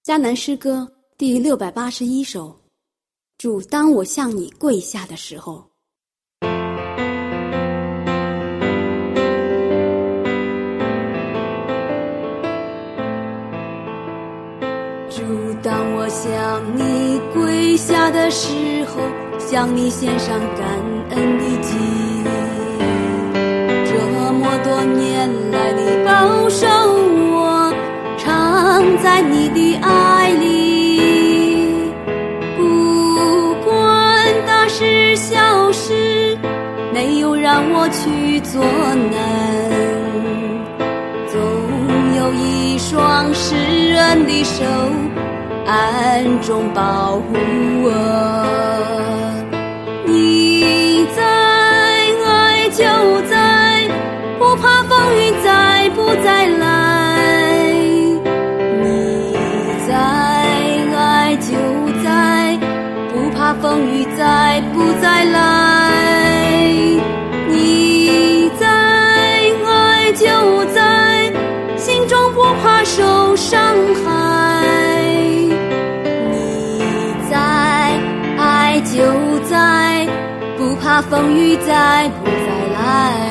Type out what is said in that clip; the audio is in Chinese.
迦南诗歌第681首，主，当我向你跪下的时候。主，当我向你跪下的时候，向你献上感恩的祭，这么多年来你保守我，常在你的爱里，不管大事小事，没有让我去作难，总有一双施恩的手暗中保护我。你在，爱就在，不怕风雨再不再来。你在，爱就在，不怕风雨再不再来。你在，爱就在，心中不怕受伤害。就在，不怕风雨再不再来。